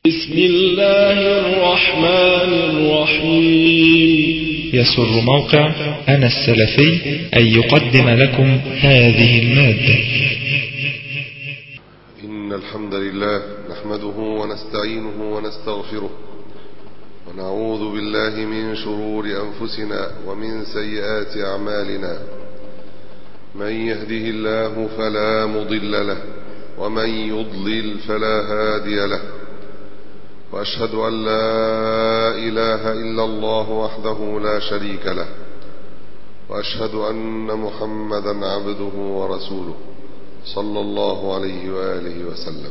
بسم الله الرحمن الرحيم. يسر موقع أنا السلفي أن يقدم لكم هذه المادة. إن الحمد لله نحمده ونستعينه ونستغفره ونعوذ بالله من شرور أنفسنا ومن سيئات أعمالنا. من يهده الله فلا مضل له ومن يضلل فلا هادي له، وأشهد أن لا إله إلا الله وحده لا شريك له، وأشهد أن محمدا عبده ورسوله صلى الله عليه وآله وسلم.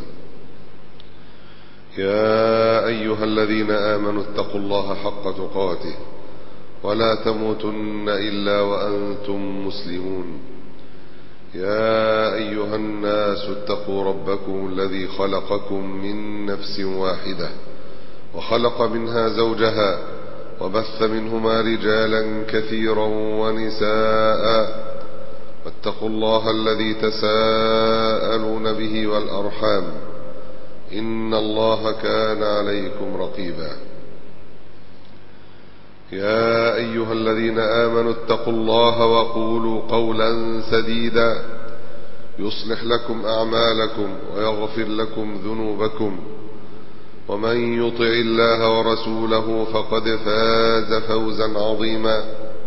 يا أيها الذين آمنوا اتقوا الله حق تقاته ولا تموتن إلا وأنتم مسلمون. يا أيها الناس اتقوا ربكم الذي خلقكم من نفس واحدة وخلق منها زوجها وبث منهما رجالا كثيرا ونساء، واتقوا الله الذي تساءلون به والأرحام إن الله كان عليكم رقيبا. يا أيها الذين آمنوا اتقوا الله وقولوا قولا سديدا يصلح لكم أعمالكم ويغفر لكم ذنوبكم، ومن يطع الله ورسوله فقد فاز فوزا عظيما.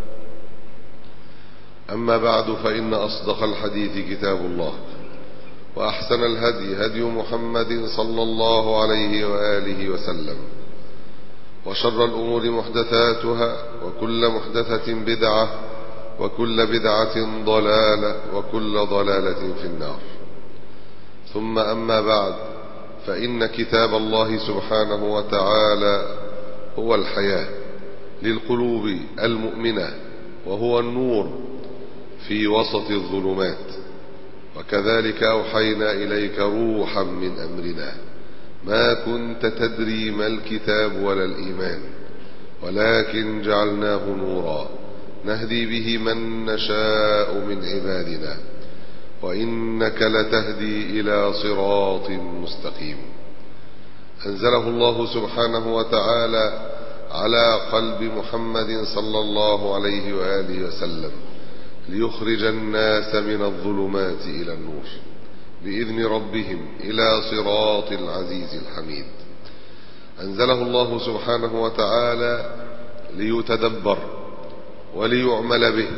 أما بعد، فإن أصدق الحديث كتاب الله، وأحسن الهدي هدي محمد صلى الله عليه وآله وسلم، وشر الأمور محدثاتها، وكل محدثة بدعة، وكل بدعة ضلالة، وكل ضلالة في النار. ثم أما بعد، فإن كتاب الله سبحانه وتعالى هو الحياة للقلوب المؤمنة، وهو النور في وسط الظلمات. وكذلك أوحينا إليك روحا من أمرنا ما كنت تدري ما الكتاب ولا الإيمان، ولكن جعلناه نورا نهدي به من نشاء من عبادنا، وإنك لتهدي إلى صراط مستقيم. أنزله الله سبحانه وتعالى على قلب محمد صلى الله عليه وآله وسلم ليخرج الناس من الظلمات إلى النور بإذن ربهم إلى صراط العزيز الحميد. أنزله الله سبحانه وتعالى ليتدبر وليعمل به،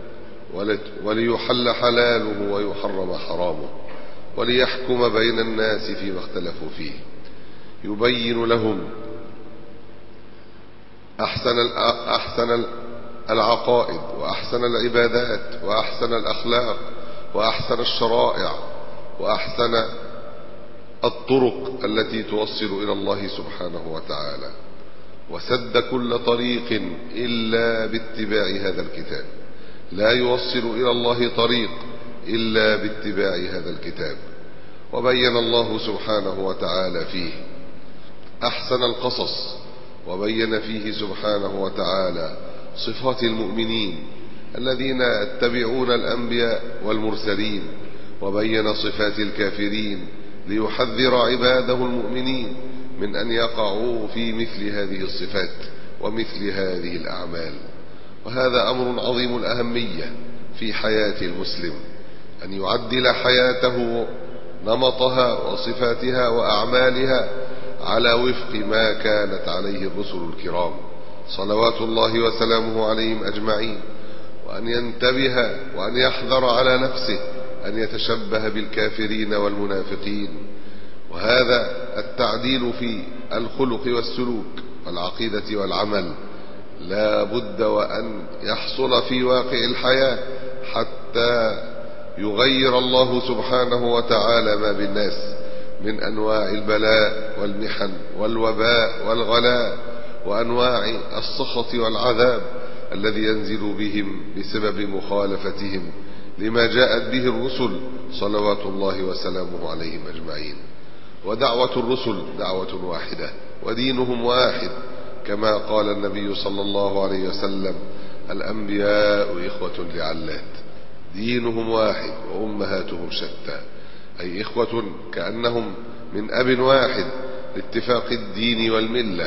وليحل حلاله ويحرم حرامه، وليحكم بين الناس فيما اختلفوا فيه، يبين لهم أحسن العقائد، وأحسن العبادات، وأحسن الأخلاق، وأحسن الشرائع، وأحسن الطرق التي توصل إلى الله سبحانه وتعالى، وسد كل طريق إلا باتباع هذا الكتاب. لا يوصل إلى الله طريق إلا باتباع هذا الكتاب. وبين الله سبحانه وتعالى فيه أحسن القصص، وبين فيه سبحانه وتعالى صفات المؤمنين الذين يتبعون الأنبياء والمرسلين، وبين صفات الكافرين ليحذر عباده المؤمنين من أن يقعوا في مثل هذه الصفات ومثل هذه الأعمال. وهذا أمر عظيم الأهمية في حياة المسلم، أن يعدل حياته نمطها وصفاتها وأعمالها على وفق ما كانت عليه الرسل الكرام صلوات الله وسلامه عليهم أجمعين، وأن ينتبه وأن يحذر على نفسه أن يتشبه بالكافرين والمنافقين. وهذا التعديل في الخلق والسلوك والعقيدة والعمل لا بد وأن يحصل في واقع الحياة حتى يغير الله سبحانه وتعالى ما بالناس من أنواع البلاء والمحن والوباء والغلاء وأنواع السخط والعذاب الذي ينزل بهم بسبب مخالفتهم لما جاءت به الرسل صلوات الله وسلامه عليهم أجمعين. ودعوة الرسل دعوة واحدة ودينهم واحد، كما قال النبي صلى الله عليه وسلم: الأنبياء إخوة لعلات، دينهم واحد وأمهاتهم شتى، أي إخوة كأنهم من أب واحد، لاتفاق الدين والملة.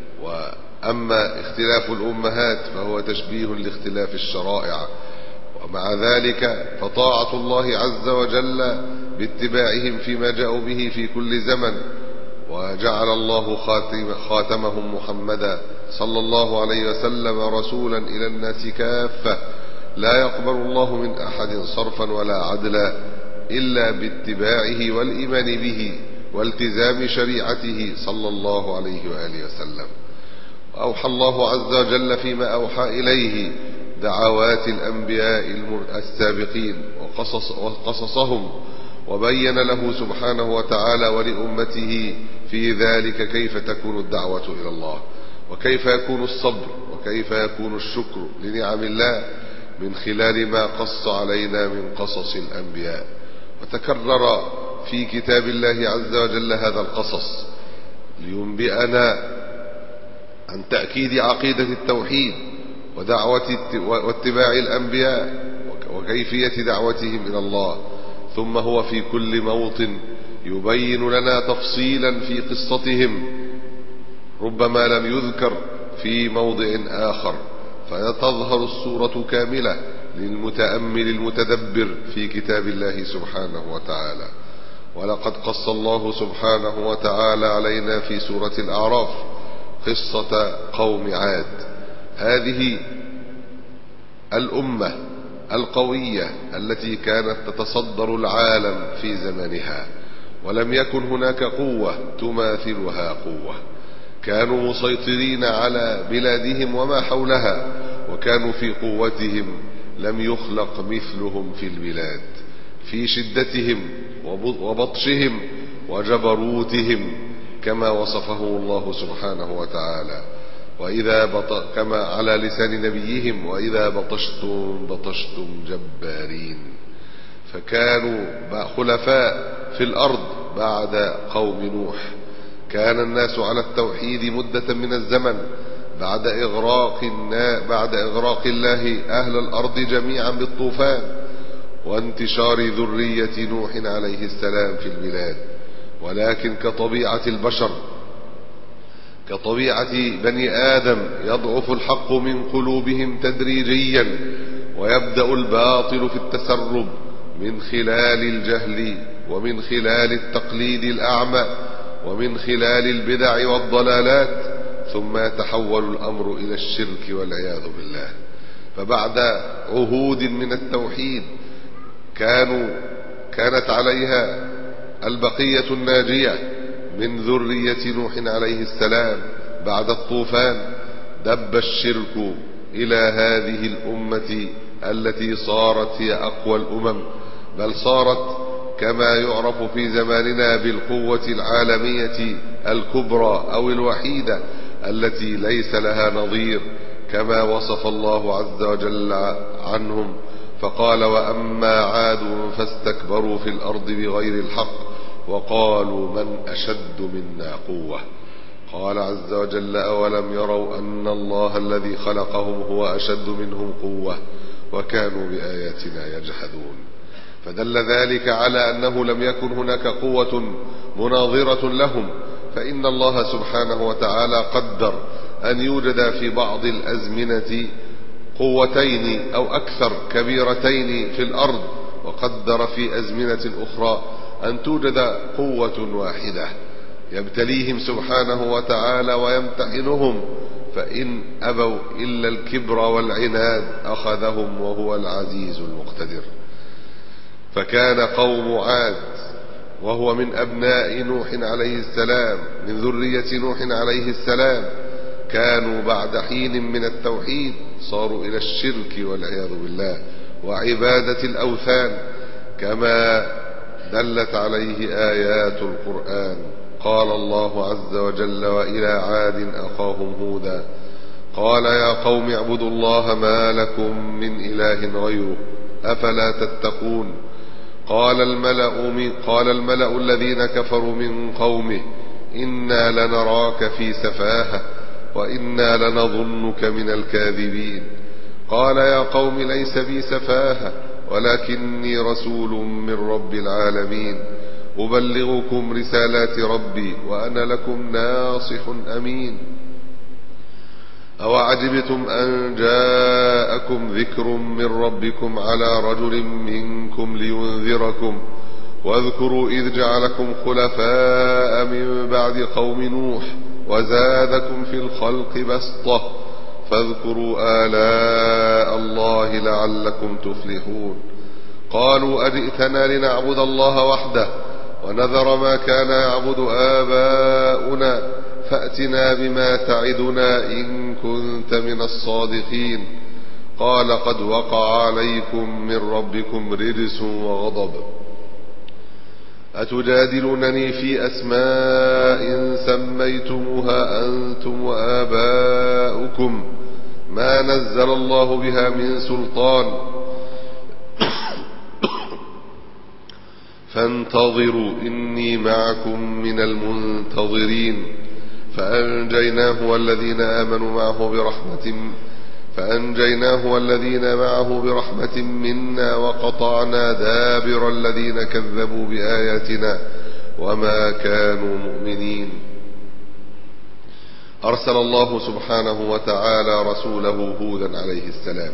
وأما اختلاف الأمهات فهو تشبيه لاختلاف الشرائع. ومع ذلك فطاعة الله عز وجل باتباعهم فيما جاءوا به في كل زمن. وجعل الله خاتمهم محمدا صلى الله عليه وسلم رسولا إلى الناس كافة، لا يقبل الله من أحد صرفا ولا عدلا إلا باتباعه والإيمان به والتزام شريعته صلى الله عليه وآله وسلم. وأوحى الله عز وجل فيما أوحى إليه دعوات الأنبياء السابقين وقصصهم، وبين له سبحانه وتعالى ولأمته في ذلك كيف تكون الدعوة إلى الله، وكيف يكون الصبر، وكيف يكون الشكر لنعم الله من خلال ما قص علينا من قصص الأنبياء. وتكرر في كتاب الله عز وجل هذا القصص لينبئنا عن تأكيد عقيدة التوحيد واتباع الأنبياء وكيفية دعوتهم إلى الله. ثم هو في كل موطن يبين لنا تفصيلا في قصتهم ربما لم يذكر في موضع آخر، فتظهر الصورة كاملة للمتأمل المتدبر في كتاب الله سبحانه وتعالى. ولقد قص الله سبحانه وتعالى علينا في سورة الأعراف قصة قوم عاد، هذه الأمة القوية التي كانت تتصدر العالم في زمنها، ولم يكن هناك قوة تماثلها قوة. كانوا مسيطرين على بلادهم وما حولها، وكانوا في قوتهم لم يخلق مثلهم في البلاد، في شدتهم وبطشهم وجبروتهم كما وصفه الله سبحانه وتعالى. كما على لسان نبيهم: وإذا بطشتم بطشتم جبارين. فكانوا خلفاء في الأرض بعد قوم نوح. كان الناس على التوحيد مدة من الزمن بعد إغراق الله أهل الأرض جميعا بالطوفان وانتشار ذرية نوح عليه السلام في البلاد. ولكن كطبيعة البشر، كطبيعة بني آدم، يضعف الحق من قلوبهم تدريجيا، ويبدأ الباطل في التسرب من خلال الجهل، ومن خلال التقليد الأعمى، ومن خلال البدع والضلالات، ثم يتحول الأمر إلى الشرك والعياذ بالله. فبعد عهود من التوحيد كانت عليها البقية الناجية من ذرية نوح عليه السلام بعد الطوفان، دب الشرك إلى هذه الأمة التي صارت هي أقوى الأمم، بل صارت كما يعرف في زماننا بالقوة العالمية الكبرى أو الوحيدة التي ليس لها نظير، كما وصف الله عز وجل عنهم فقال: وأما عاد فاستكبروا في الأرض بغير الحق وقالوا من أشد منا قوة. قال عز وجل: أولم يروا أن الله الذي خلقهم هو أشد منهم قوة وكانوا بآياتنا يجحدون. فدل ذلك على أنه لم يكن هناك قوة مناظرة لهم، فإن الله سبحانه وتعالى قدر أن يوجد في بعض الأزمنة قوتين أو أكثر كبيرتين في الأرض، وقدر في أزمنة أخرى أن توجد قوة واحدة يبتليهم سبحانه وتعالى ويمتحنهم، فإن أبوا إلا الكبر والعناد أخذهم وهو العزيز المقتدر. فكان قوم عاد وهو من أبناء نوح عليه السلام، من ذرية نوح عليه السلام، كانوا بعد حين من التوحيد صاروا إلى الشرك والعياذ بالله وعبادة الأوثان، كما دلت عليه آيات القرآن. قال الله عز وجل: وإلى عاد أخاهم هودا قال يا قوم اعبدوا الله ما لكم من إله غيره أفلا تتقون. قال الملأ الذين كفروا من قومه إنا لنراك في سفاهة وإنا لنظنك من الكاذبين. قال يا قوم ليس بي سفاهة ولكني رسول من رب العالمين. أبلغكم رسالات ربي وأنا لكم ناصح أمين. أوعجبتم أن جاءكم ذكر من ربكم على رجل منكم لينذركم واذكروا إذ جعلكم خلفاء من بعد قوم نوح وزادكم في الخلق بسطة فاذكروا آلاء الله لعلكم تفلحون. قالوا أجئتنا لنعبد الله وحده ونذر ما كان يعبد آباؤنا فأتنا بما تعدنا إن كنت من الصادقين. قال قد وقع عليكم من ربكم رجس وغضب أتجادلونني في أسماء سميتموها أنتم وآباؤكم ما نزل الله بها من سلطان فانتظروا إني معكم من المنتظرين. فأنجيناه والذين معه برحمة منا وقطعنا دابر الذين كذبوا بآياتنا وما كانوا مؤمنين. أرسل الله سبحانه وتعالى رسوله هودا عليه السلام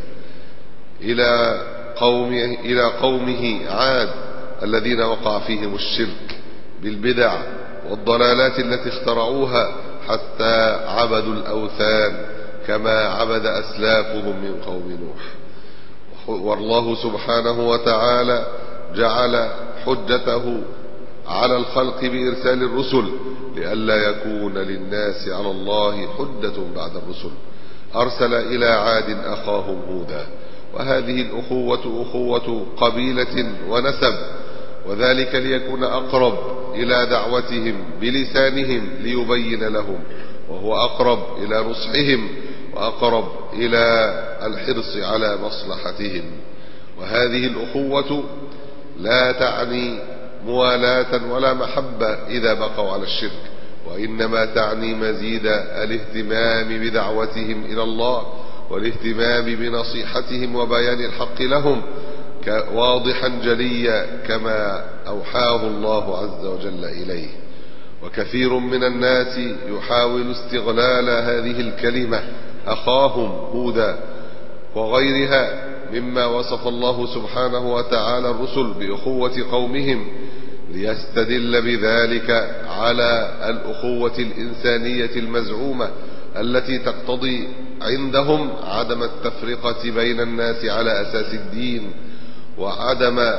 إلى قومه عاد الذين وقع فيهم الشرك بالبدع والضلالات التي اخترعوها حتى عبدوا الأوثان كما عبد أسلافهم من قوم نوح. والله سبحانه وتعالى جعل حجته على الخلق بإرسال الرسل لئلا يكون للناس على الله حجة بعد الرسل. أرسل إلى عاد أخاهم هودا، وهذه الأخوة أخوة قبيلة ونسب، وذلك ليكون أقرب إلى دعوتهم بلسانهم ليبين لهم، وهو أقرب إلى نصحهم وأقرب إلى الحرص على مصلحتهم. وهذه الأخوة لا تعني موالاة ولا محبة إذا بقوا على الشرك، وإنما تعني مزيد الاهتمام بدعوتهم إلى الله والاهتمام بنصيحتهم وبيان الحق لهم واضحا جليا كما أوحاه الله عز وجل إليه. وكثير من الناس يحاول استغلال هذه الكلمة أخاهم هودا وغيرها مما وصف الله سبحانه وتعالى الرسل بأخوة قومهم ليستدل بذلك على الأخوة الإنسانية المزعومة التي تقتضي عندهم عدم التفرقة بين الناس على أساس الدين وعدم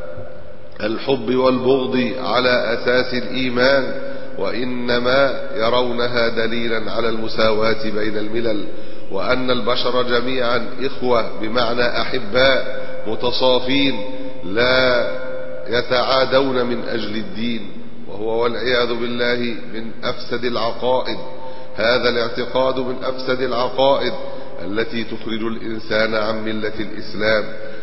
الحب والبغض على أساس الإيمان، وإنما يرونها دليلا على المساواة بين الملل، وأن البشر جميعا إخوة بمعنى أحباء متصافين لا يتعادون من أجل الدين، وهو والعياذ بالله من أفسد العقائد. هذا الاعتقاد من أفسد العقائد التي تخرج الإنسان عن ملة الإسلام،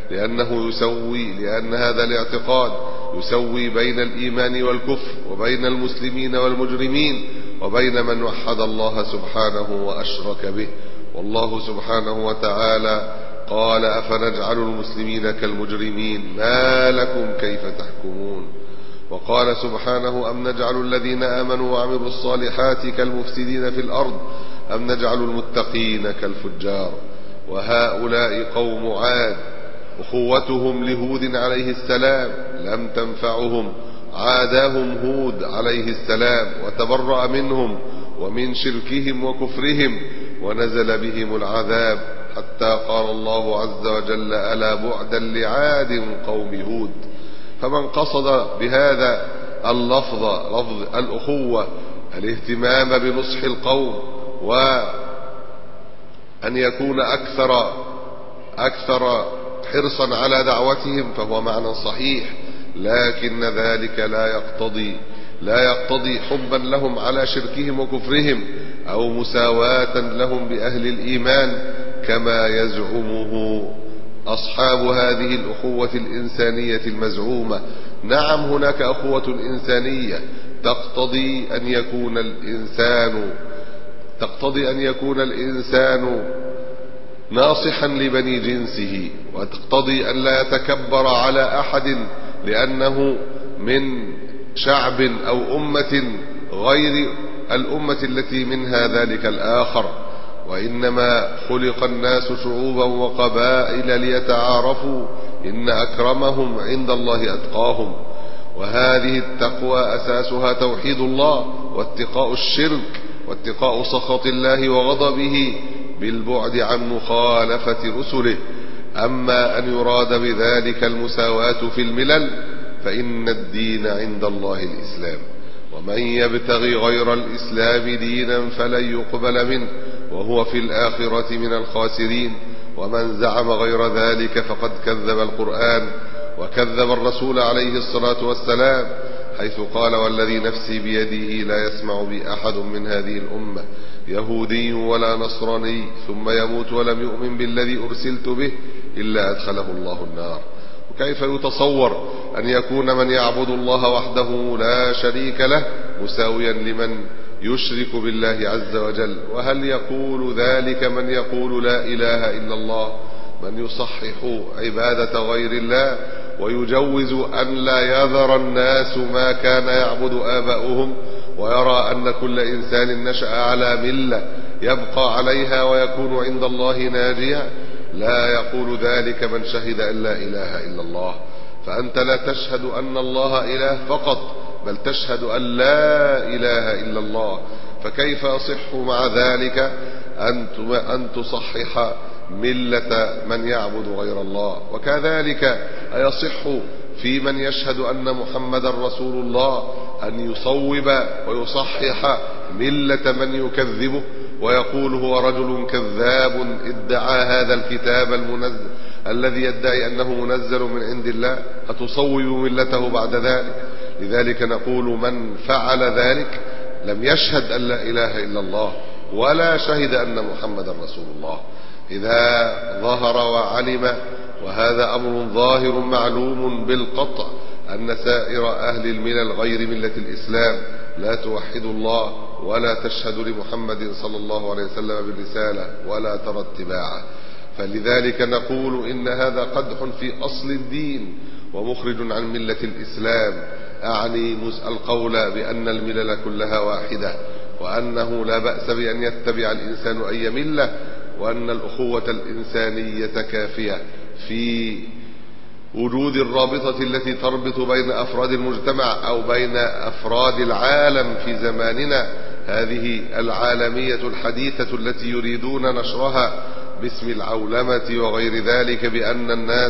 لأن هذا الاعتقاد يسوي بين الإيمان والكفر وبين المسلمين والمجرمين وبين من وحد الله سبحانه وأشرك به. والله سبحانه وتعالى قال أفنجعل المسلمين كالمجرمين ما لكم كيف تحكمون. وقال سبحانه أم نجعل الذين آمنوا وعملوا الصالحات كالمفسدين في الأرض أم نجعل المتقين كالفجار. وهؤلاء قوم عاد أخوتهم لهود عليه السلام لم تنفعهم، عاداهم هود عليه السلام وتبرأ منهم ومن شركهم وكفرهم ونزل بهم العذاب، حتى قال الله عز وجل ألا بعدا لعاد قوم هود. فمن قصد بهذا اللفظ لفظ الأخوة الاهتمام بنصح القوم وأن يكون أكثر حرصا على دعوتهم فهو معنى صحيح، لكن ذلك لا يقتضي حبا لهم على شركهم وكفرهم أو مساواة لهم بأهل الإيمان كما يزعمه أصحاب هذه الأخوة الإنسانية المزعومة. نعم هناك أخوة إنسانية تقتضي أن يكون الإنسان ناصحا لبني جنسه، وتقتضي أن لا يتكبر على أحد لأنه من شعب أو أمة غير الأمة التي منها ذلك الآخر، وإنما خلق الناس شعوبا وقبائل ليتعارفوا إن أكرمهم عند الله أتقاهم. وهذه التقوى أساسها توحيد الله واتقاء الشرك واتقاء سخط الله وغضبه بالبعد عن مخالفة رسله. أما أن يراد بذلك المساواة في الملل فإن الدين عند الله الإسلام، ومن يبتغي غير الإسلام دينا فلن يقبل منه وهو في الآخرة من الخاسرين. ومن زعم غير ذلك فقد كذب القرآن وكذب الرسول عليه الصلاة والسلام، حيث قال: والذي نفسي بيده لا يسمع بي أحد من هذه الأمة يهودي ولا نصراني ثم يموت ولم يؤمن بالذي أرسلت به إلا أدخله الله النار. وكيف يتصور أن يكون من يعبد الله وحده لا شريك له مساويا لمن يشرك بالله عز وجل؟ وهل يقول ذلك من يقول لا إله إلا الله؟ من يصحح عبادة غير الله ويجوز أن لا يذر الناس ما كان يعبد آباؤهم، ويرى أن كل إنسان نشأ على ملة يبقى عليها ويكون عند الله ناجيا. لا يقول ذلك من شهد أن لا إله إلا الله. فأنت لا تشهد أن الله إله فقط، بل تشهد أن لا إله إلا الله. فكيف يصح مع ذلك أن تصحح ملة من يعبد غير الله؟ وكذلك أيصح في من يشهد أن محمد رسول الله أن يصوب ويصحح ملة من يكذبه ويقول هو رجل كذاب ادعى هذا الكتاب المنزل الذي يدعي أنه منزل من عند الله؟ أتصوب ملته بعد ذلك؟ لذلك نقول من فعل ذلك لم يشهد أن لا إله إلا الله ولا شهد أن محمد رسول الله. إذا ظهر وعلم، وهذا أمر ظاهر معلوم بالقطع، أن سائر أهل الملل غير ملة الإسلام لا توحد الله ولا تشهد لمحمد صلى الله عليه وسلم بالرسالة ولا ترى اتباعه، فلذلك نقول إن هذا قدح في أصل الدين ومخرج عن ملة الإسلام. أعني القول بأن الملل كلها واحدة، وأنه لا بأس بأن يتبع الإنسان أي ملة، وأن الأخوة الإنسانية كافية في وجود الرابطة التي تربط بين أفراد المجتمع أو بين أفراد العالم في زماننا هذه العالمية الحديثة التي يريدون نشرها باسم العولمة وغير ذلك، بأن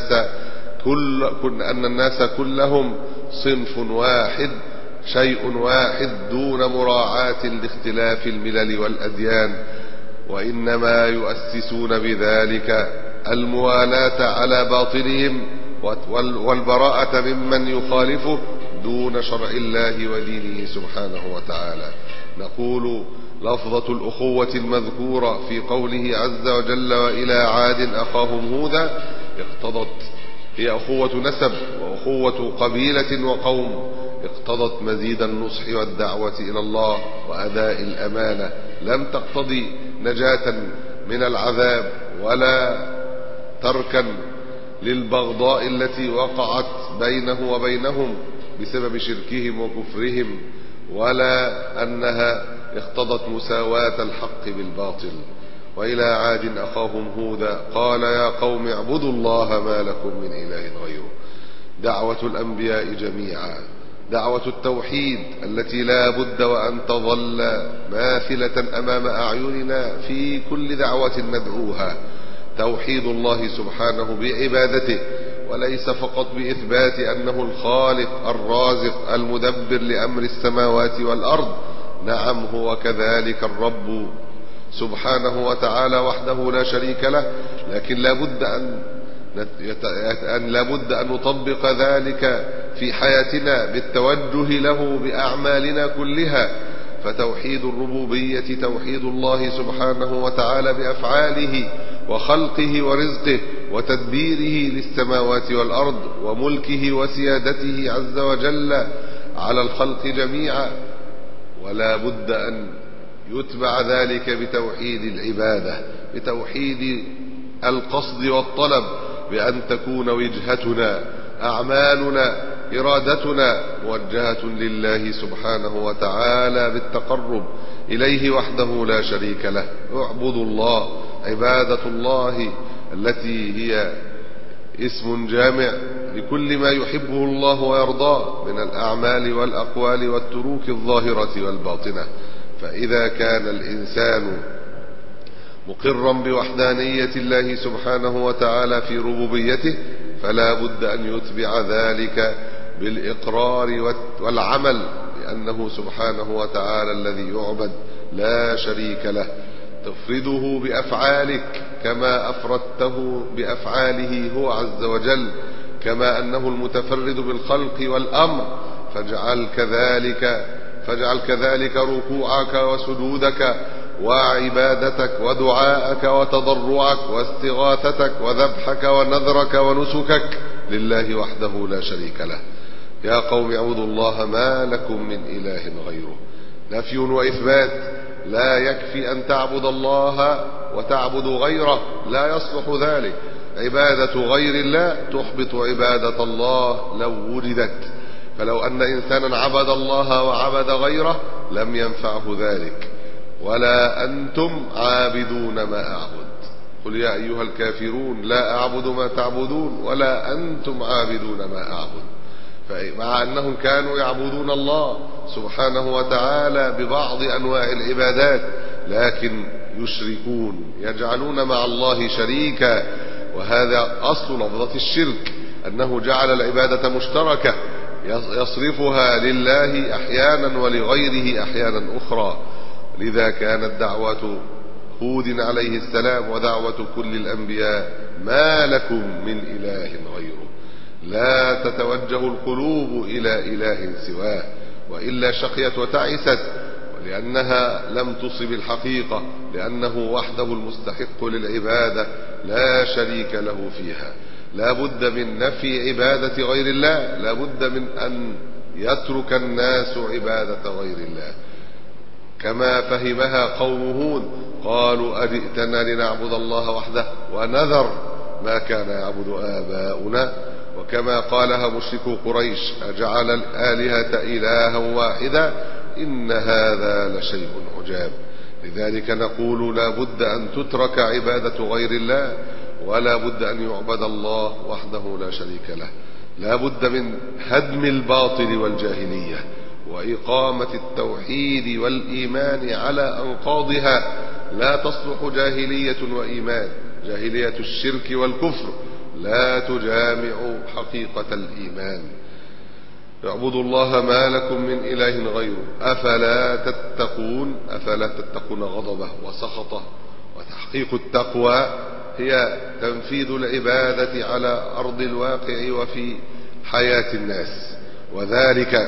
الناس كلهم صنف واحد شيء واحد دون مراعاة لاختلاف الملل والأديان، وإنما يؤسسون بذلك الموالاة على باطلهم والبراءة ممن يخالفه دون شرع الله ودينه سبحانه وتعالى. نقول لفظة الأخوة المذكورة في قوله عز وجل: وإلى عاد أخاهم هودا، اقتضت هي أخوة نسب وأخوة قبيلة وقوم، اقتضت مزيد النصح والدعوة إلى الله وأداء الأمانة، لم تقتضي نجاة من العذاب ولا تركا للبغضاء التي وقعت بينه وبينهم بسبب شركهم وكفرهم، ولا أنها اقتضت مساواة الحق بالباطل. وإلى عاد أخاهم هودا قال: يا قوم اعبدوا الله ما لكم من إله غيره. دعوة الأنبياء جميعا دعوة التوحيد التي لا بد وأن تظل ماثلة أمام أعيننا في كل دعوة ندعوها، توحيد الله سبحانه بعبادته، وليس فقط بإثبات أنه الخالق الرازق المدبر لأمر السماوات والأرض. نعم، هو كذلك الرب سبحانه وتعالى وحده لا شريك له، لكن لا بد أن نطبق ذلك في حياتنا بالتوجه له بأعمالنا كلها. فتوحيد الربوبية توحيد الله سبحانه وتعالى بأفعاله وخلقه ورزقه وتدبيره للسماوات والأرض وملكه وسيادته عز وجل على الخلق جميعا. ولا بد أن يتبع ذلك بتوحيد العبادة، بتوحيد القصد والطلب، بأن تكون وجهتنا أعمالنا إرادتنا موجهة لله سبحانه وتعالى بالتقرب إليه وحده لا شريك له. اعبدوا الله. عبادة الله التي هي اسم جامع لكل ما يحبه الله ويرضاه من الأعمال والأقوال والتروك الظاهرة والباطنة. فإذا كان الإنسان مقرا بوحدانية الله سبحانه وتعالى في ربوبيته فلا بد أن يتبع ذلك بالإقرار والعمل لأنه سبحانه وتعالى الذي يعبد لا شريك له. تفرده بأفعالك كما أفردته بأفعاله هو عز وجل، كما أنه المتفرد بالخلق والأمر، فاجعل كذلك ركوعك وسجودك وعبادتك ودعاءك وتضرعك واستغاثتك وذبحك ونذرك ونسكك لله وحده لا شريك له. يا قوم اعبدوا الله ما لكم من إله غيره. نفي وإثبات. لا يكفي أن تعبد الله وتعبد غيره، لا يصلح ذلك. عبادة غير الله تحبط عبادة الله لو وجدت. فلو أن إنسانا عبد الله وعبد غيره لم ينفعه ذلك. ولا أنتم عابدون ما أعبد. قل يا أيها الكافرون لا أعبد ما تعبدون ولا أنتم عابدون ما أعبد. مع أنهم كانوا يعبدون الله سبحانه وتعالى ببعض أنواع العبادات، لكن يشركون، يجعلون مع الله شريكا. وهذا أصل لفظة الشرك، أنه جعل العبادة مشتركة يصرفها لله أحيانا ولغيره أحيانا أخرى. لذا كانت دعوة هود عليه السلام ودعوة كل الأنبياء ما لكم من إله غيره. لا تتوجه القلوب إلى إله سواه، وإلا شقيت وتعست، ولأنها لم تصب الحقيقة، لأنه وحده المستحق للعبادة لا شريك له فيها. لا بد من نفي عبادة غير الله، لا بد من أن يترك الناس عبادة غير الله كما فهمها قوم هود. قالوا أجئتنا لنعبد الله وحده ونذر ما كان يعبد آباؤنا. وكما قالها مشركو قريش أجعل الآلهة إلها واحدا إن هذا لشيء عجاب. لذلك نقول لا بد أن تترك عبادة غير الله، ولا بد أن يعبد الله وحده لا شريك له. لا بد من هدم الباطل والجاهلية وإقامة التوحيد والإيمان على أنقاضها. لا تصلح جاهلية وإيمان. جاهلية الشرك والكفر لا تجامع حقيقة الإيمان. اعبدوا الله ما لكم من إله غيره أفلا تتقون. أفلا تتقون غضبه وسخطه. وتحقيق التقوى هي تنفيذ العبادة على أرض الواقع وفي حياة الناس، وذلك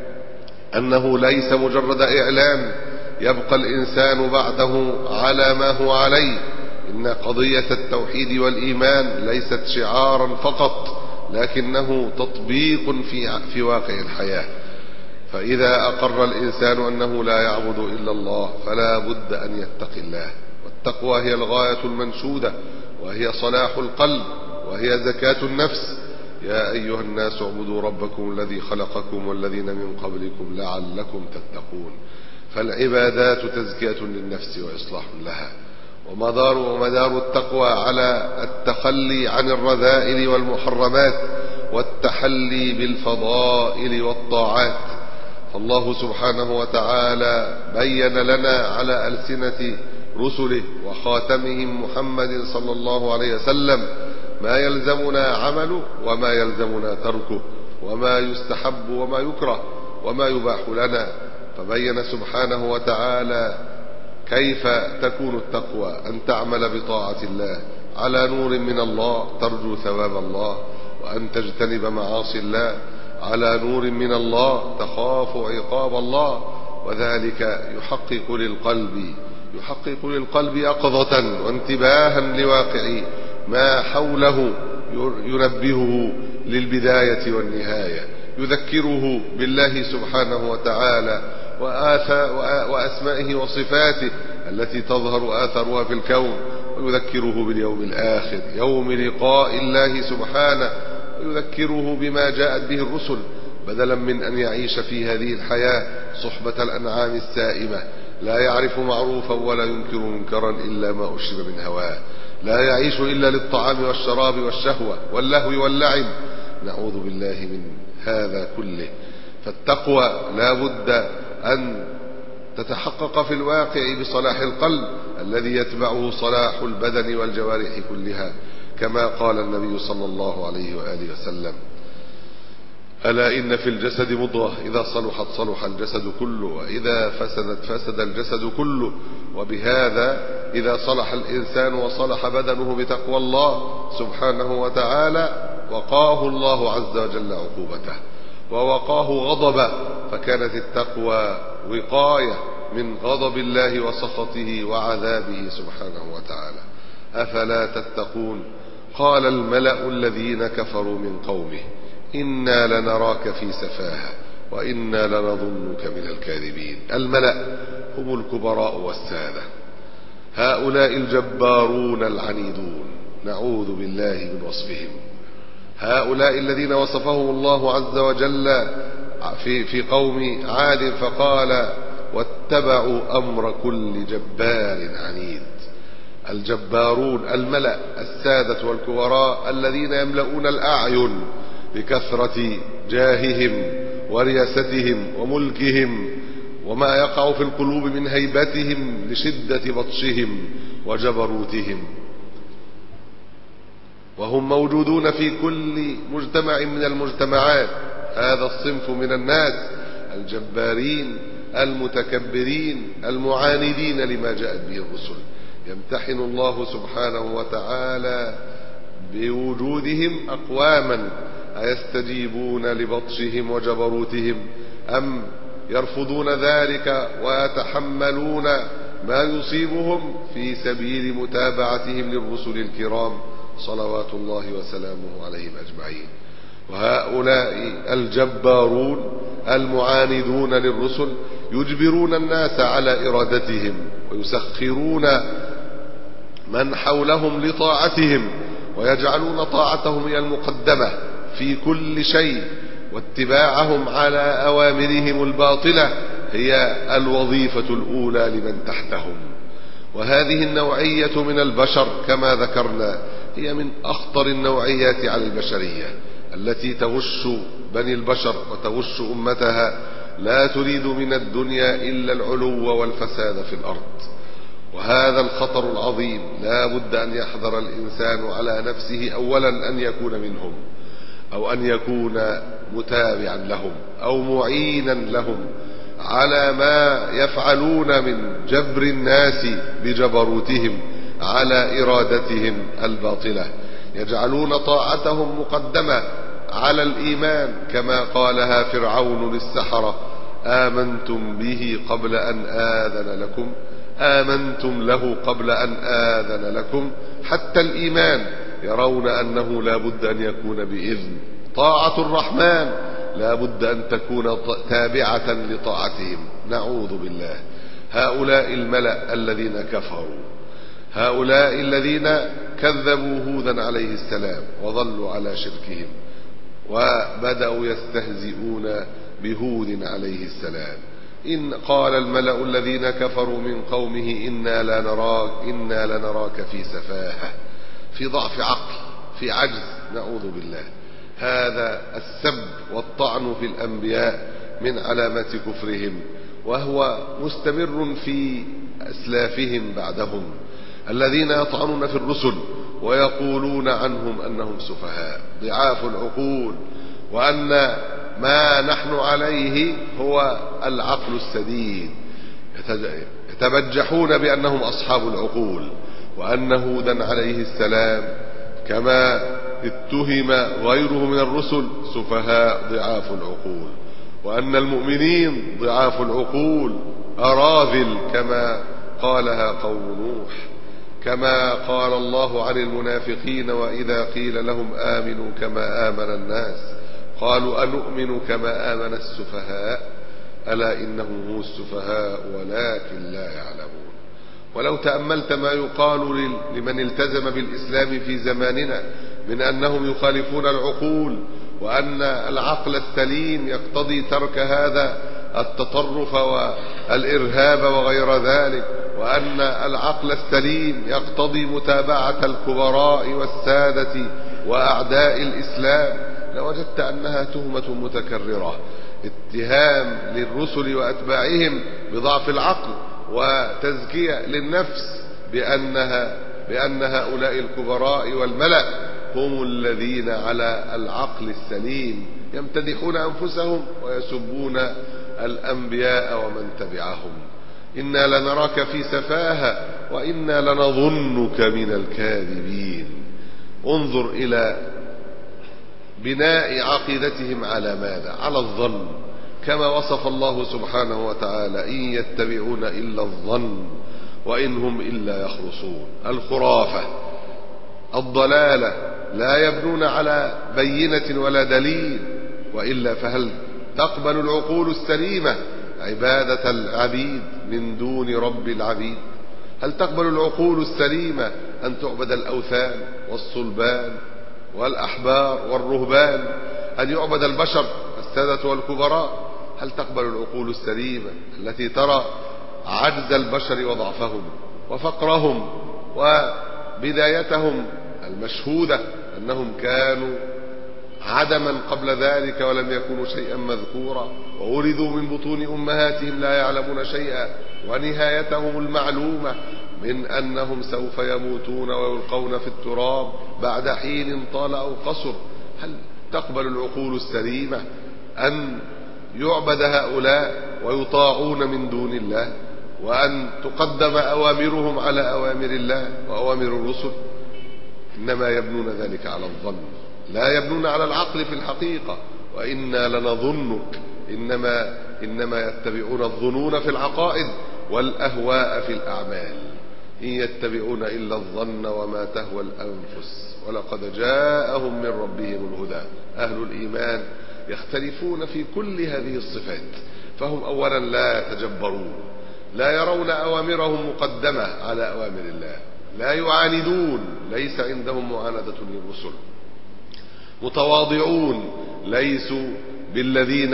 أنه ليس مجرد إعلام يبقى الإنسان بعده على ما هو عليه. إن قضية التوحيد والإيمان ليست شعارا فقط، لكنه تطبيق في واقع الحياة. فإذا أقر الإنسان أنه لا يعبد إلا الله فلا بد أن يتقي الله. والتقوى هي الغاية المنشودة، وهي صلاح القلب، وهي زكاة النفس. يا أيها الناس اعبدوا ربكم الذي خلقكم والذين من قبلكم لعلكم تتقون. فالعبادات تزكية للنفس وإصلاح لها. ومدار التقوى على التخلي عن الرذائل والمحرمات والتحلي بالفضائل والطاعات. فالله سبحانه وتعالى بين لنا على ألسنة رسله وخاتمهم محمد صلى الله عليه وسلم ما يلزمنا عمله وما يلزمنا تركه، وما يستحب وما يكره وما يباح لنا. فبين سبحانه وتعالى كيف تكون التقوى: أن تعمل بطاعة الله على نور من الله ترجو ثواب الله، وأن تجتنب معاصي الله على نور من الله تخاف عقاب الله. وذلك يحقق للقلب يقظة وانتباها لواقع ما حوله، ينبهه للبداية والنهاية، يذكره بالله سبحانه وتعالى وأسمائه وصفاته التي تظهر آثارها في الكون، ويذكره باليوم الآخر، يوم لقاء الله سبحانه ويذكره بما جاءت به الرسل، بدلا من أن يعيش في هذه الحياة صحبة الأنعام السائمة، لا يعرف معروفا ولا ينكر منكرا إلا ما أشرب من هواه، لا يعيش إلا للطعام والشراب والشهوة واللهو واللعب. نعوذ بالله من هذا كله. فالتقوى لا بد أن تتحقق في الواقع بصلاح القلب الذي يتبعه صلاح البدن والجوارح كلها، كما قال النبي صلى الله عليه وآله وسلم: ألا إن في الجسد مضغة إذا صلحت صلح الجسد كله وإذا فسدت فسد الجسد كله. وبهذا إذا صلح الإنسان وصلح بدنه بتقوى الله سبحانه وتعالى وقاه الله عز وجل عقوبته ووقاه غضبه، فكانت التقوى وقاية من غضب الله وسخطه وعذابه سبحانه وتعالى. أفلا تتقون؟ قال الملأ الذين كفروا من قومه إنا لنراك في سفاهة وإنا لنظنك من الكاذبين. الملأ هم الكبراء والسادة، هؤلاء الجبارون العنيدون، نعوذ بالله من وصفهم. هؤلاء الذين وصفهم الله عز وجل في قوم عاد فقال: واتبعوا أمر كل جبار عنيد. الجبارون الملأ السادة والكبراء الذين يملؤون الأعين بكثرة جاههم ورياستهم وملكهم وما يقع في القلوب من هيبتهم لشدة بطشهم وجبروتهم، وهم موجودون في كل مجتمع من المجتمعات. هذا الصنف من الناس الجبارين المتكبرين المعاندين لما جاءت به الرسل، يمتحن الله سبحانه وتعالى بوجودهم أقواما أيستجيبون لبطشهم وجبروتهم أم يرفضون ذلك ويتحملون ما يصيبهم في سبيل متابعتهم للرسل الكرام صلوات الله وسلامه عليهم أجمعين. وهؤلاء الجبارون المعاندون للرسل يجبرون الناس على إرادتهم ويسخرون من حولهم لطاعتهم ويجعلون طاعتهم هي المقدمة في كل شيء، واتباعهم على أوامرهم الباطلة هي الوظيفة الأولى لمن تحتهم. وهذه النوعية من البشر كما ذكرنا هي من أخطر النوعيات على البشرية التي تغش بني البشر وتغش أمتها، لا تريد من الدنيا إلا العلو والفساد في الأرض. وهذا الخطر العظيم لا بد أن يحذر الإنسان على نفسه أولا أن يكون منهم، أو أن يكون متابعا لهم أو معينا لهم على ما يفعلون من جبر الناس بجبروتهم على إرادتهم الباطلة. يجعلون طاعتهم مقدمة على الإيمان كما قالها فرعون للسحرة: آمنتم به قبل أن آذن لكم، آمنتم له قبل أن آذن لكم. حتى الإيمان يرون أنه لا بد أن يكون بإذن. طاعة الرحمن لا بد أن تكون تابعة لطاعتهم، نعوذ بالله. هؤلاء الملأ الذين كفروا، هؤلاء الذين كذبوا هودا عليه السلام وظلوا على شركهم وبدأوا يستهزئون بهود عليه السلام. إن قال الملأ الذين كفروا من قومه إنا لنراك في سفاهة، في ضعف عقل، في عجز، نعوذ بالله. هذا السب والطعن في الأنبياء من علامات كفرهم، وهو مستمر في أسلافهم بعدهم الذين يطعنون في الرسل ويقولون عنهم أنهم سفهاء ضعاف العقول، وأن ما نحن عليه هو العقل السديد. يتبجحون بأنهم أصحاب العقول، وأن هودا عليه السلام كما اتهم غيره من الرسل سفهاء ضعاف العقول، وأن المؤمنين ضعاف العقول أراذل كما قالها قوم نوح، كما قال الله عن المنافقين: وإذا قيل لهم آمنوا كما آمن الناس قالوا أنؤمن كما آمن السفهاء ألا إنهم هم السفهاء ولكن لا يعلمون. ولو تأملت ما يقال لمن التزم بالإسلام في زماننا من أنهم يخالفون العقول، وأن العقل السليم يقتضي ترك هذا التطرف والإرهاب وغير ذلك، وأن العقل السليم يقتضي متابعة الكبراء والسادة وأعداء الإسلام، لوجدت أنها تهمة متكررة، اتهام للرسل وأتباعهم بضعف العقل، وتزكية للنفس بأن هؤلاء الكبراء والملأ هم الذين على العقل السليم، يمتدحون أنفسهم ويسبون الأنبياء ومن تبعهم. إنا لنراك في سفاهة وإنا لنظنك من الكاذبين. انظر إلى بناء عقيدتهم على ماذا؟ على الظن، كما وصف الله سبحانه وتعالى: إن يتبعون إلا الظن وإن هم إلا يخرصون. الخرافة، الضلالة، لا يبنون على بينة ولا دليل، وإلا فهل تقبل العقول السليمة عبادة العبيد من دون رب العبيد؟ هل تقبل العقول السليمة أن تعبد الأوثان والصلبان والأحبار والرهبان، أن يعبد البشر السادة والكبراء؟ هل تقبل العقول السليمة التي ترى عجز البشر وضعفهم وفقرهم وبدايتهم المشهودة أنهم كانوا عدما قبل ذلك ولم يكونوا شيئا مذكورا، وولدوا من بطون أمهاتهم لا يعلمون شيئا، ونهايتهم المعلومة من أنهم سوف يموتون ويلقون في التراب بعد حين طال أو قصر؟ هل تقبل العقول السليمة أن يعبد هؤلاء ويطاعون من دون الله، وأن تقدم أوامرهم على أوامر الله وأوامر الرسل؟ إنما يبنون ذلك على الظن، لا يبنون على العقل في الحقيقة. وإنا لنظنك، إنما يتبعون الظنون في العقائد والأهواء في الأعمال. إن يتبعون إلا الظن وما تهوى الأنفس ولقد جاءهم من ربهم الهدى. أهل الإيمان يختلفون في كل هذه الصفات، فهم أولا لا يتجبرون، لا يرون أوامرهم مقدمة على أوامر الله، لا يعاندون، ليس عندهم معاندة للرسل، متواضعون، ليسوا بالذين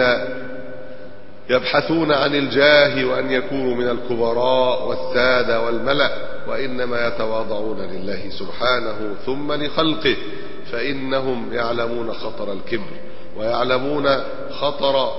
يبحثون عن الجاه وأن يكونوا من الكبراء والسادة والملأ، وإنما يتواضعون لله سبحانه ثم لخلقه، فإنهم يعلمون خطر الكبر ويعلمون خطر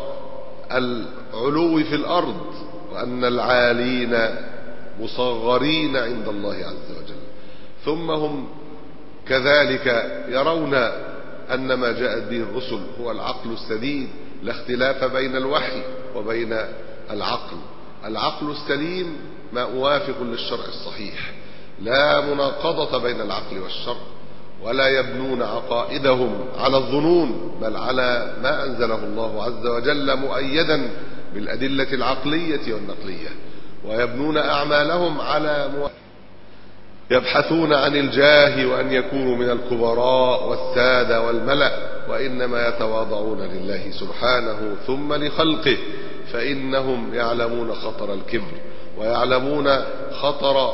العلو في الأرض، وأن العالين مصغرين عند الله عز وجل. ثم هم كذلك يرون أن ما جاءت به الرسل هو العقل السديد، لا اختلاف بين الوحي وبين العقل. العقل السليم ما موافق للشرع الصحيح، لا مناقضة بين العقل والشرع، ولا يبنون عقائدهم على الظنون، بل على ما أنزله الله عز وجل مؤيدا بالأدلة العقلية والنقلية، ويبنون أعمالهم على يبحثون عن الجاه وأن يكونوا من الكبراء والسادة والملأ، وإنما يتواضعون لله سبحانه ثم لخلقه، فإنهم يعلمون خطر الكبر ويعلمون خطر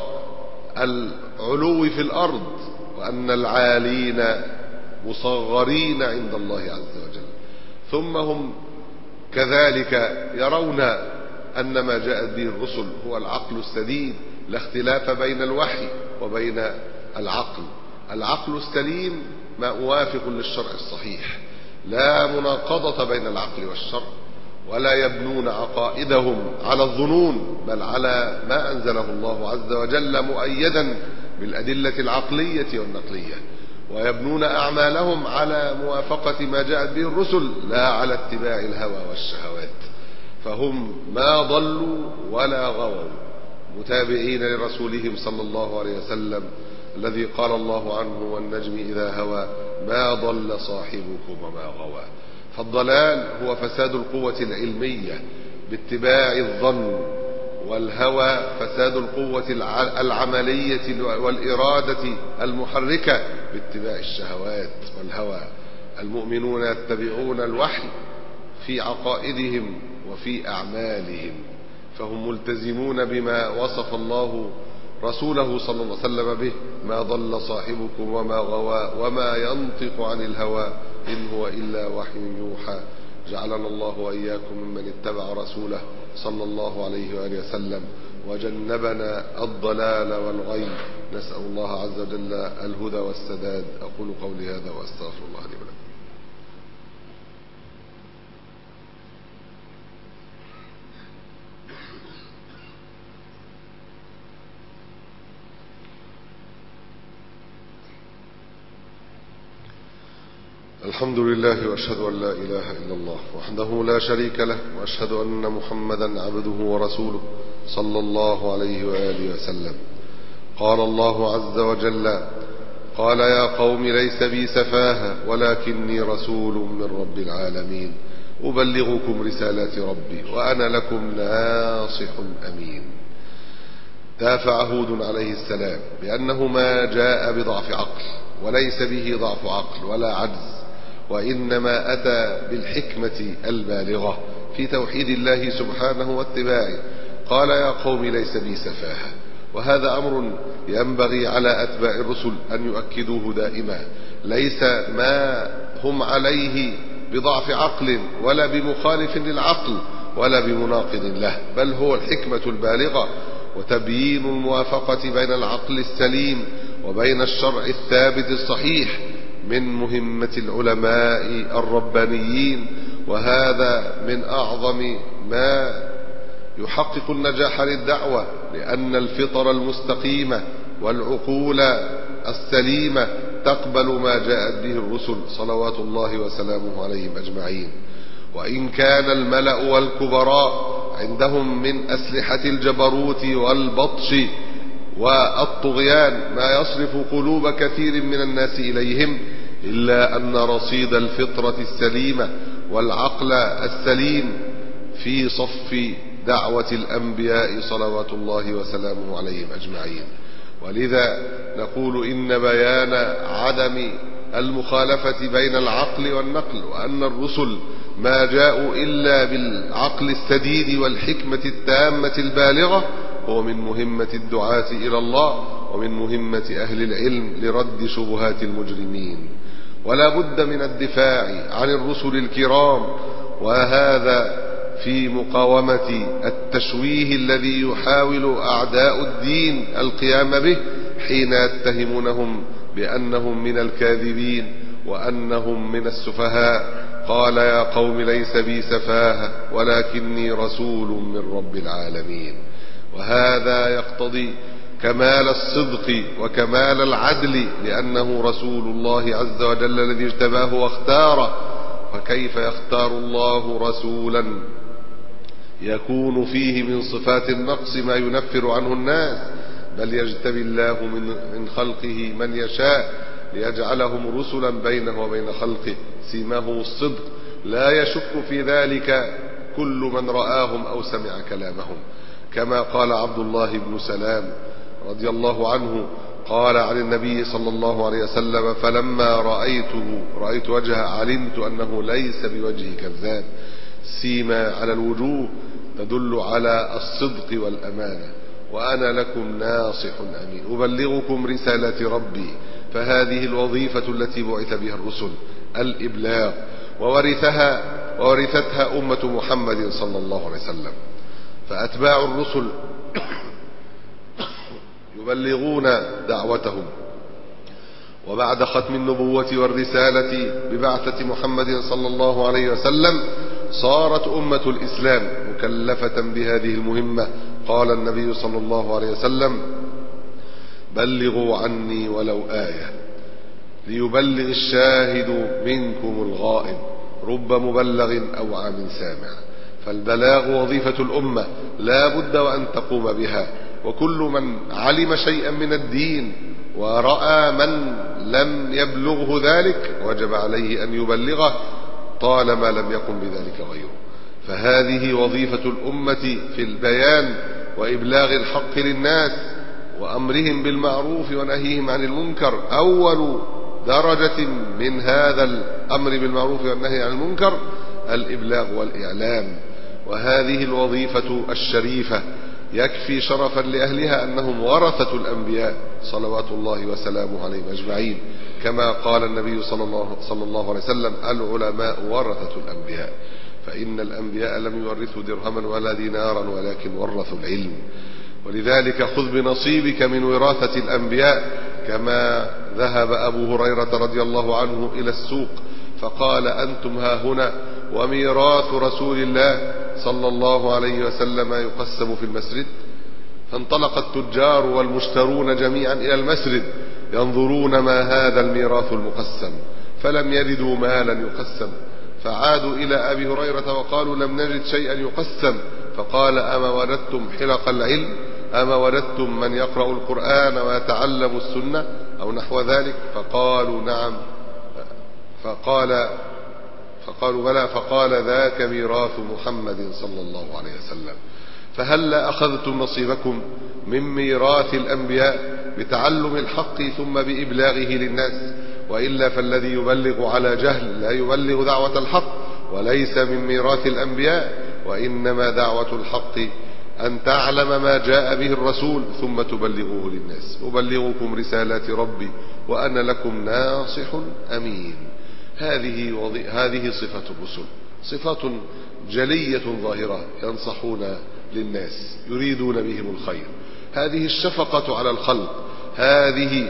العلو في الأرض، وأن العالين مصغرين عند الله عز وجل. ثم هم كذلك يرون أن ما جاءت به الرسل هو العقل السديد، لا اختلاف بين الوحي وبين العقل. العقل السليم ما موافق للشرع الصحيح، لا مناقضة بين العقل والشرع، ولا يبنون عقائدهم على الظنون، بل على ما أنزله الله عز وجل مؤيدا بالأدلة العقلية والنقلية، ويبنون أعمالهم على موافقة ما جاءت به الرسل، لا على اتباع الهوى والشهوات. فهم ما ضلوا ولا غووا، متابعين لرسولهم صلى الله عليه وسلم الذي قال الله عنه: والنجم إذا هوى ما ضل صاحبكم وما غوى. فالضلال هو فساد القوة العلمية باتباع الظن، والهوى فساد القوة العملية والإرادة المحركة باتباع الشهوات والهوى. المؤمنون يتبعون الوحي في عقائدهم وفي أعمالهم، فهم ملتزمون بما وصف الله رسوله صلى الله عليه وسلم به: ما ضل صاحبكم وما غوى وما ينطق عن الهوى إن هو إلا وحي يوحى. جعلنا الله وإياكم ممن اتبع رسوله صلى الله عليه وآله وسلم وجنبنا الضلال والغي. نسأل الله عز وجل الهدى والسداد. أقول قولي هذا وأستغفر الله لي ولكم. الحمد لله وأشهد أن لا إله إلا الله وحده لا شريك له وأشهد أن محمدا عبده ورسوله صلى الله عليه وآله وسلم. قال الله عز وجل: قال يا قوم ليس بي سفاهة ولكني رسول من رب العالمين أبلغكم رسالات ربي وأنا لكم ناصح أمين. دافع هود عليه السلام بأنه ما جاء بضعف عقل وليس به ضعف عقل ولا عجز، وإنما أتى بالحكمة البالغة في توحيد الله سبحانه واتباعه. قال يا قوم ليس بي سفاهة، وهذا أمر ينبغي على أتباع الرسل أن يؤكدوه دائما. ليس ما هم عليه بضعف عقل ولا بمخالف للعقل ولا بمناقض له، بل هو الحكمة البالغة وتبيين الموافقة بين العقل السليم وبين الشرع الثابت الصحيح من مهمة العلماء الربانيين. وهذا من أعظم ما يحقق النجاح للدعوة، لأن الفطر المستقيمة والعقول السليمة تقبل ما جاءت به الرسل صلوات الله وسلامه عليهم أجمعين. وإن كان الملأ والكبراء عندهم من أسلحة الجبروت والبطش والطغيان ما يصرف قلوب كثير من الناس إليهم، إلا أن رصيد الفطرة السليمة والعقل السليم في صف دعوة الأنبياء صلوات الله وسلامه عليهم أجمعين. ولذا نقول إن بيان عدم المخالفة بين العقل والنقل، وأن الرسل ما جاءوا إلا بالعقل السديد والحكمة التامة البالغة، هو من مهمة الدعاة إلى الله ومن مهمة أهل العلم لرد شبهات المجرمين. ولا بد من الدفاع عن الرسل الكرام، وهذا في مقاومة التشويه الذي يحاول أعداء الدين القيام به حين يتهمونهم بأنهم من الكاذبين وأنهم من السفهاء. قال يا قوم ليس بي سفاهة ولكني رسول من رب العالمين. وهذا يقتضي كمال الصدق وكمال العدل، لأنه رسول الله عز وجل الذي اجتباه واختاره. فكيف يختار الله رسولا يكون فيه من صفات النقص ما ينفر عنه الناس؟ بل يجتبي الله من خلقه من يشاء ليجعلهم رسلا بينه وبين خلقه. سيماهم الصدق، لا يشك في ذلك كل من رآهم أو سمع كلامهم. كما قال عبد الله بن سلام رضي الله عنه قال عن النبي صلى الله عليه وسلم: فلما رأيت وجهه علمت أنه ليس بوجه كذاب. سيما على الوجوه تدل على الصدق والأمانة. وأنا لكم ناصح أمين أبلغكم رسالات ربي. فهذه الوظيفة التي بعث بها الرسل، الإبلاغ، وورثتها أمة محمد صلى الله عليه وسلم. فأتباع الرسل يبلغون دعوتهم. وبعد ختم النبوة والرسالة ببعثة محمد صلى الله عليه وسلم صارت أمة الإسلام مكلفة بهذه المهمة. قال النبي صلى الله عليه وسلم: بلغوا عني ولو آية ليبلغ الشاهد منكم الغائب، رب مبلغ أو عام سامع. فالبلاغ وظيفة الأمة لا بد وأن تقوم بها. وكل من علم شيئا من الدين ورأى من لم يبلغه ذلك وجب عليه أن يبلغه طالما لم يقم بذلك غيره. فهذه وظيفة الأمة في البيان وإبلاغ الحق للناس وأمرهم بالمعروف ونهيهم عن المنكر. أول درجة من هذا الأمر بالمعروف والنهي عن المنكر الإبلاغ والإعلام. وهذه الوظيفة الشريفة يكفي شرفا لأهلها أنهم ورثة الأنبياء صلوات الله وسلامه عليهم أجمعين، كما قال النبي صلى الله عليه وسلم: العلماء ورثة الأنبياء، فإن الأنبياء لم يورثوا درهما ولا دينارا ولكن ورثوا العلم. ولذلك خذ بنصيبك من وراثة الأنبياء. كما ذهب أبو هريرة رضي الله عنه إلى السوق فقال: أنتم ها هنا وميراث رسول الله صلى الله عليه وسلم يقسم في المسرد. فانطلق التجار والمشترون جميعا إلى المسرد ينظرون ما هذا الميراث المقسم، فلم يجدوا مالا يقسم، فعادوا إلى أبي هريرة وقالوا: لم نجد شيئا يقسم. فقال: أما وجدتم حلق العلم؟ أما وجدتم من يقرأ القرآن ويتعلم السنة أو نحو ذلك؟ فقالوا: نعم. فقالوا: بلى. فقال: ذاك ميراث محمد صلى الله عليه وسلم. فهلا أخذتم نصيبكم من ميراث الأنبياء بتعلم الحق ثم بإبلاغه للناس، وإلا فالذي يبلغ على جهل لا يبلغ دعوة الحق وليس من ميراث الأنبياء. وإنما دعوة الحق أن تعلم ما جاء به الرسول ثم تبلغوه للناس. أبلغكم رسالات ربي وأنا لكم ناصح أمين. هذه صفة الرسل، صفات جلية ظاهرة، ينصحون للناس يريدون بهم الخير. هذه الشفقة على الخلق، هذه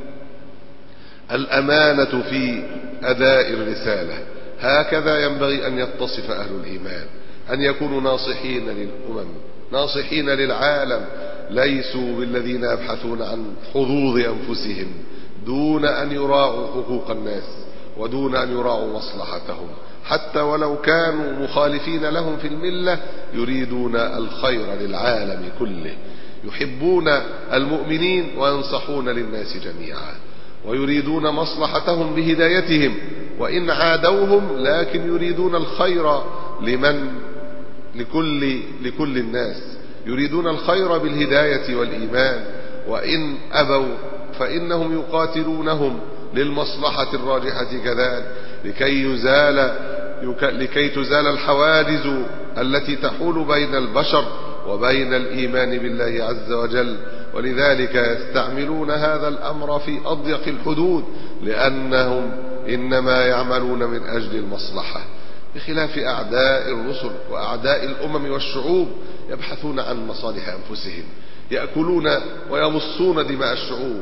الأمانة في أداء الرسالة. هكذا ينبغي أن يتصف أهل الإيمان، أن يكونوا ناصحين للأمم، ناصحين للعالم، ليسوا بالذين يبحثون عن حظوظ أنفسهم دون أن يراعوا حقوق الناس ودون أن يراعوا مصلحتهم، حتى ولو كانوا مخالفين لهم في الملة يريدون الخير للعالم كله، يحبون المؤمنين وينصحون للناس جميعا، ويريدون مصلحتهم بهدايتهم، وإن عادوهم لكن يريدون الخير لكل الناس، يريدون الخير بالهداية والإيمان. وإن أبوا فإنهم يقاتلونهم للمصلحة الراجحة كذلك، لكي تزال الحواجز التي تحول بين البشر وبين الإيمان بالله عز وجل. ولذلك يستعملون هذا الأمر في أضيق الحدود، لأنهم إنما يعملون من أجل المصلحة، بخلاف أعداء الرسل وأعداء الأمم والشعوب يبحثون عن مصالح أنفسهم، يأكلون ويمصون دماء الشعوب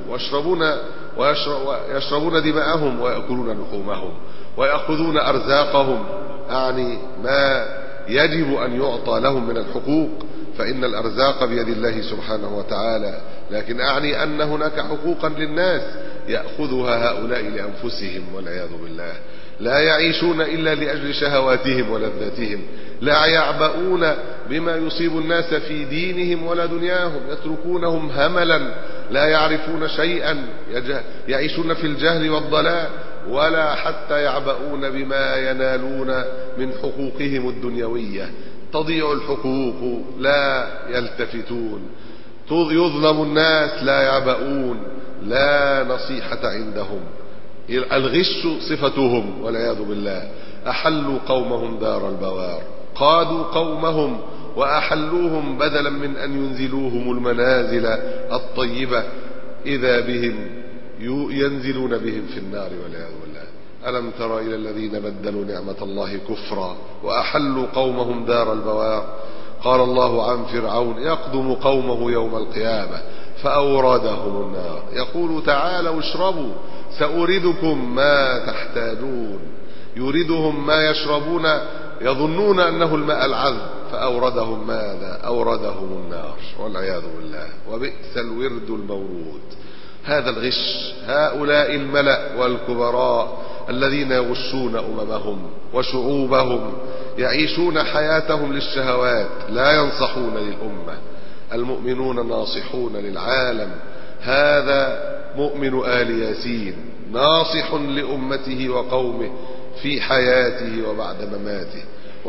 ويشربون دماءهم ويأكلون لحومهم ويأخذون أرزاقهم، أعني ما يجب أن يعطى لهم من الحقوق، فإن الأرزاق بيد الله سبحانه وتعالى، لكن أعني أن هناك حقوقا للناس يأخذها هؤلاء لأنفسهم والعياذ بالله. لا يعيشون إلا لأجل شهواتهم ولذاتهم، لا يعبؤون بما يصيب الناس في دينهم ولا دنياهم، يتركونهم هملا لا يعرفون شيئا، يعيشون في الجهل والضلال، ولا حتى يعبؤون بما ينالون من حقوقهم الدنيوية. تضيع الحقوق لا يلتفتون، يظلم الناس لا يعبؤون، لا نصيحة عندهم. الغش صفتهم والعياذ بالله. أحلوا قومهم دار البوار، قادوا قومهم وأحلوهم بدلا من أن ينزلوهم المنازل الطيبة، إذا بهم ينزلون بهم في النار والعياذ بالله. ألم تر إلى الذين بدلوا نعمة الله كفرا وأحلوا قومهم دار البوار. قال الله عن فرعون: يقدم قومه يوم القيامة فأوردهم النار يقول: تعالوا اشربوا سأوردكم ما تحتاجون. يوردهم ما يشربون، يظنون أنه الماء العذب، فأوردهم ماذا؟ أوردهم النار والعياذ بالله. وبئس الورد المورود. هذا الغش، هؤلاء الملأ والكبراء الذين يغشون أممهم وشعوبهم، يعيشون حياتهم للشهوات، لا ينصحون للأمة. المؤمنون ناصحون للعالم. هذا مؤمن آل ياسين ناصح لأمته وقومه في حياته وبعد مماته.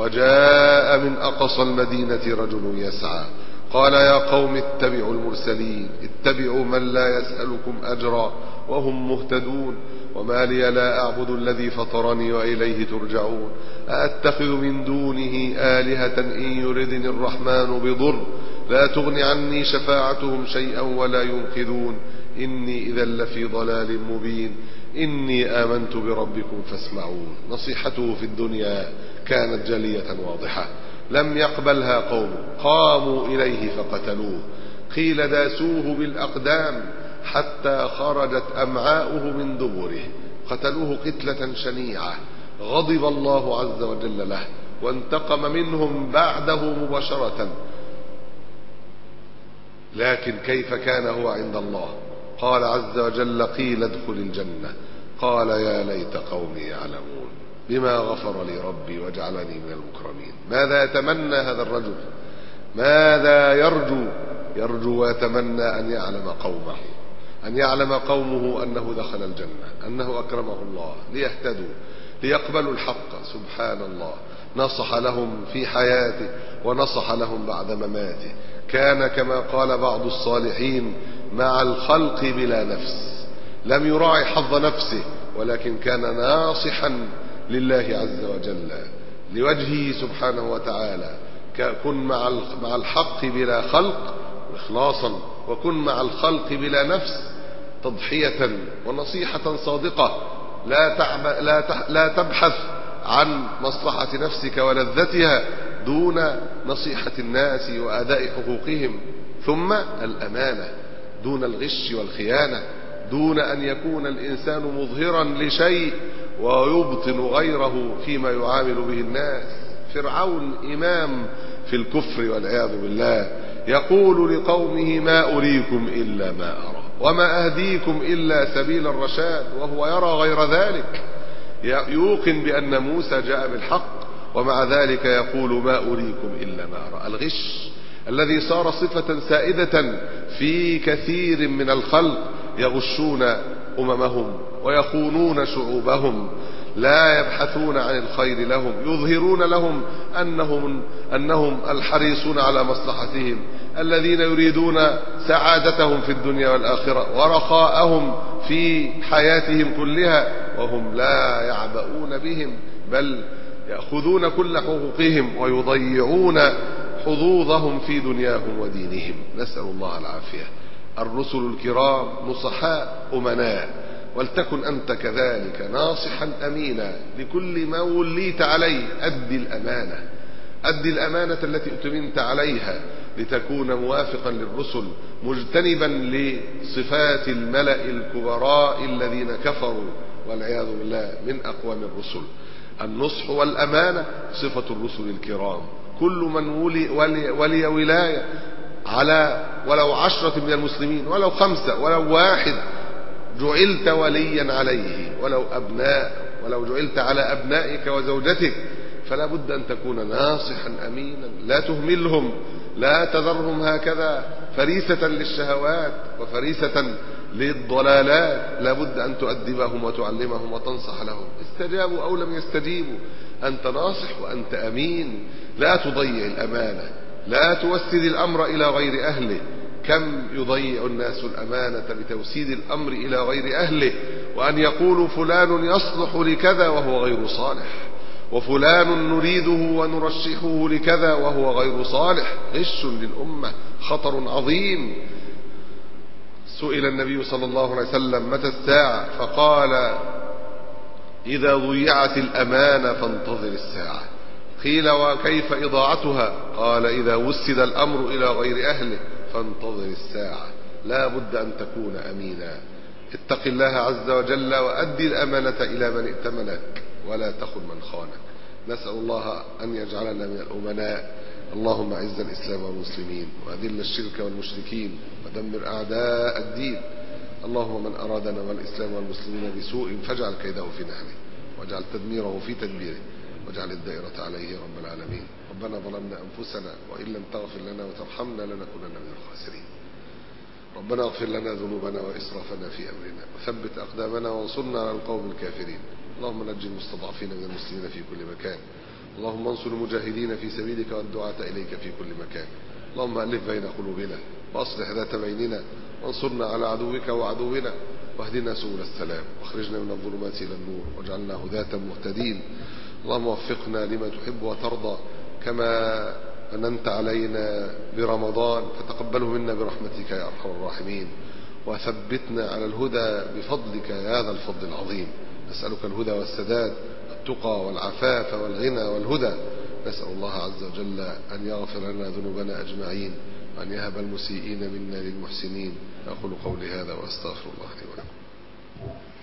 وجاء من أقصى المدينة رجل يسعى قال: يا قوم اتبعوا المرسلين، اتبعوا من لا يسألكم أجرا وهم مهتدون. وما لي لا أعبد الذي فطرني وإليه ترجعون. أأتخذ من دونه آلهة إن يردني الرحمن بضر لا تغني عني شفاعتهم شيئا ولا ينقذون إني إذا لفي ضلال مبين إني آمنت بربكم فاسمعون. نصيحته في الدنيا كانت جلية واضحة، لم يقبلها قوم، قاموا إليه فقتلوه، قيل داسوه بالأقدام حتى خرجت أمعاؤه من دبره، قتلوه قتلة شنيعة، غضب الله عز وجل له وانتقم منهم بعده مباشرة. لكن كيف كان هو عند الله؟ قال عز وجل: قيل ادخل الجنة، قال يا ليت قومي يعلمون بما غفر لي ربي وجعلني من المكرمين. ماذا يتمنى هذا الرجل؟ ماذا يرجو ويتمنى أن يعلم قومه أنه دخل الجنة، أنه أكرمه الله ليهتدوا ليقبلوا الحق. سبحان الله، نصح لهم في حياته ونصح لهم بعد مماته. كان كما قال بعض الصالحين مع الخلق بلا نفس، لم يراعي حظ نفسه، ولكن كان ناصحا لله عز وجل لوجهه سبحانه وتعالى. كن مع الحق بلا خلق إخلاصا، وكن مع الخلق بلا نفس تضحية ونصيحة صادقة. لا تبحث عن مصلحة نفسك ولذتها دون نصيحة الناس وأداء حقوقهم. ثم الأمانة دون الغش والخيانة، دون أن يكون الإنسان مظهرا لشيء ويبطن غيره فيما يعامل به الناس. فرعون إمام في الكفر والعياذ بالله، يقول لقومه: ما أريكم إلا ما أرى وما أهديكم إلا سبيل الرشاد، وهو يرى غير ذلك، يوقن بأن موسى جاء بالحق، ومع ذلك يقول: ما أريكم إلا ما أرى. الغش الذي صار صفة سائدة في كثير من الخلق، يغشون أممهم ويخونون شعوبهم، لا يبحثون عن الخير لهم، يظهرون لهم أنهم الحريصون على مصلحتهم، الذين يريدون سعادتهم في الدنيا والآخرة ورخاءهم في حياتهم كلها، وهم لا يعبؤون بهم، بل يأخذون كل حقوقهم ويضيعون حظوظهم في دنياهم ودينهم. نسأل الله العافية. الرسل الكرام نصحاء أمناء، ولتكن أنت كذلك ناصحا أمينا لكل ما وليت عليه. أدي الأمانة التي أتمنت عليها لتكون موافقا للرسل، مجتنبا لصفات الملأ الكبراء الذين كفروا والعياذ بالله من أقوام الرسل. النصح والأمانة صفة الرسل الكرام. كل من ولي ولاية على ولو 10 من المسلمين، ولو 5، ولو 1، جعلت وليا عليه، ولو جعلت على أبنائك وزوجتك، فلا بد أن تكون ناصحا أمينا، لا تهملهم، لا تذرهم هكذا فريسة للشهوات وفريسة للضلالات، لا بد أن تؤدبهم وتعلمهم وتنصح لهم، استجابوا أو لم يستجيبوا. أنت ناصح وأنت أمين، لا تضيع الأمانة، لا توسد الأمر إلى غير أهله. كم يضيع الناس الأمانة بتوسيد الأمر إلى غير أهله، وأن يقولوا فلان يصلح لكذا وهو غير صالح، وفلان نريده ونرشحه لكذا وهو غير صالح. غش للأمة، خطر عظيم. سئل النبي صلى الله عليه وسلم: متى الساعة؟ فقال: إذا ضيعت الأمانة فانتظر الساعة. قيل: وكيف إضاعتها؟ قال: إذا وسد الأمر إلى غير أهله فانتظر الساعة. لا بد أن تكون أمينا. اتق الله عز وجل وأدي الأمانة إلى من ائتمنك، ولا تخن من خانك. نسأل الله أن يجعلنا من الأمناء. اللهم أعز الإسلام والمسلمين، وأذل الشرك والمشركين، ودمر أعداء الدين. اللهم من أرادنا والإسلام والمسلمين بسوء فاجعل كيده في نحره، واجعل تدميره في تدبيره، واجعل الدائرة عليه رب العالمين. ربنا ظلمنا أنفسنا وإن لم تغفر لنا وترحمنا لنكونن من الخاسرين. ربنا اغفر لنا ذنوبنا وإسرافنا في أمرنا، وثبت أقدامنا وانصرنا على القوم الكافرين. اللهم نجي المستضعفين من المسلمين في كل مكان. اللهم انصر المجاهدين في سبيلك والدعاة إليك في كل مكان. اللهم ألف بين قلوبنا وأصلح ذات بيننا، وانصرنا على عدوك وعدونا، واهدنا سبل السلام، واخرجنا من الظلمات إلى النور، واجعلنا هداة مهتدين. اللهم وفقنا لما تحب وترضى، كما مننت علينا برمضان فتقبله منا برحمتك يا أرحم الراحمين، وثبتنا على الهدى بفضلك يا ذا الفضل العظيم. نسألك الهدى والسداد، التقى والعفاف والغنى والهدى. نسأل الله عز وجل أن يغفر لنا ذنوبنا أجمعين، وأن يهب المسيئين منا للمحسنين. أقول قولي هذا وأستغفر الله لي ولكم.